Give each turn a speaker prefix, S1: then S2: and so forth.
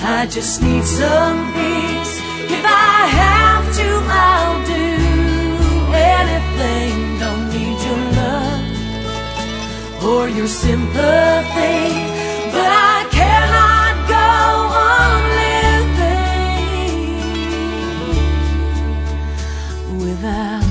S1: I just need some peace. If I have to, I'll do anything. Don't need your love or your sympathy, but I cannot go on living without